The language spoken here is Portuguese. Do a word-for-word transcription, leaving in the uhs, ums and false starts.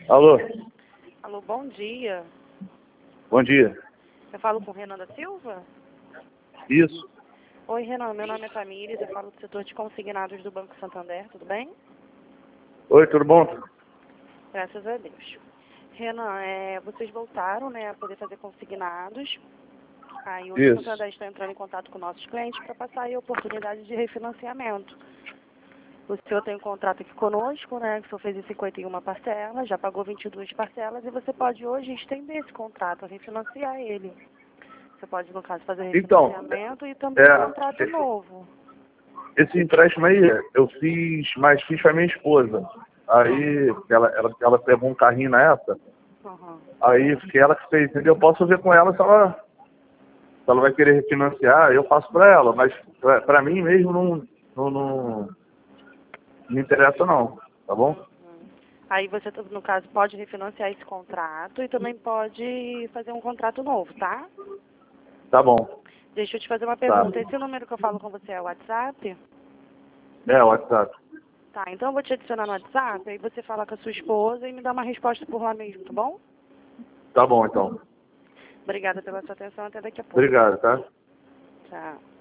Alô? Alô, bom dia. Bom dia. Eu falo com Renan da Silva? Isso. Oi, Renan, meu nome é Tamires, eu falo do setor de consignados do Banco Santander, tudo bem? Oi, tudo bom? Graças a Deus. Renan, é, vocês voltaram, né, a poder fazer consignados. Aí hoje o Isso. Santander está entrando em contato com nossos clientes para passar aí a oportunidade de refinanciamento. O senhor tem um contrato aqui conosco, né, que o senhor fez em cinquenta e uma parcelas, já pagou vinte e duas parcelas e você pode hoje estender esse contrato, refinanciar ele. Você pode, no caso, fazer Então, refinanciamento e também é, um contrato novo. esse empréstimo aí eu fiz, mas fiz pra minha esposa. Aí ela, ela, ela pegou um carrinho na época, Uhum. aí que ela que fez, entendeu? Eu posso ver com ela se ela, se ela vai querer refinanciar, eu faço pra ela, mas pra, pra mim mesmo não, não, não, não me interessa não, tá bom? Uhum. Aí você, no caso, pode refinanciar esse contrato e também pode fazer um contrato novo, tá? Tá bom, Deixa eu te fazer uma tá. pergunta. Esse número que eu falo com você é o WhatsApp? É, o WhatsApp. Tá, então eu vou te adicionar no WhatsApp, aí você fala com a sua esposa e me dá uma resposta por lá mesmo, tá bom? Tá bom, então. Obrigada pela sua atenção, até daqui a pouco. Obrigado, tá? Tchau.